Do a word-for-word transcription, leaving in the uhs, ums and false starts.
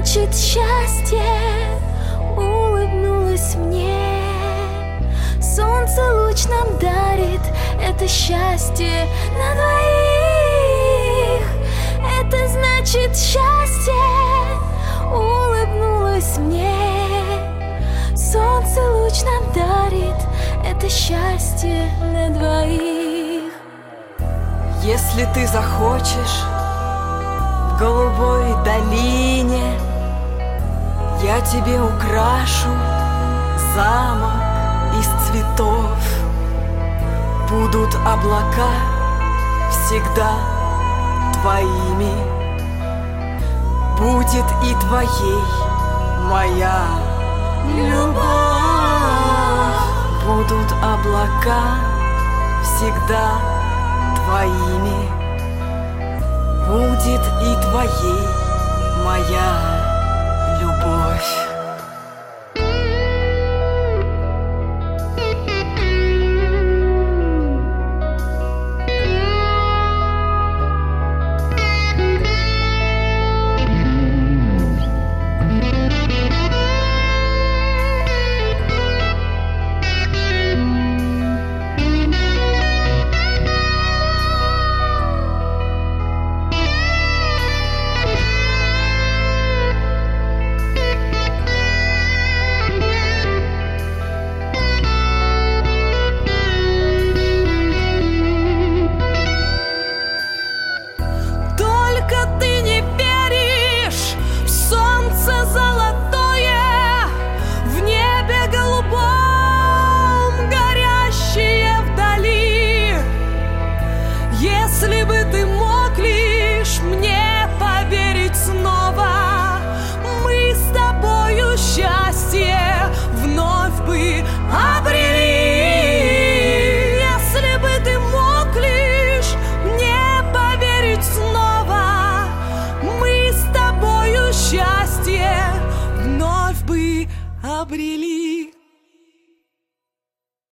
значит счастье, улыбнулась мне. Солнце луч нам дарит, это счастье на двоих. Это значит счастье, улыбнулась мне. Солнце луч нам дарит, это счастье на двоих. Если ты захочешь в голубой долине, я тебе украшу замок из цветов. Будут облака всегда твоими, будет и твоей моя любовь. Будут облака всегда твоими, будет и твоей моя любовь. Если бы ты мог лишь мне поверить снова, мы с тобою счастье вновь бы обрели. Если бы ты мог лишь мне поверить снова, мы с тобою счастье вновь бы обрели.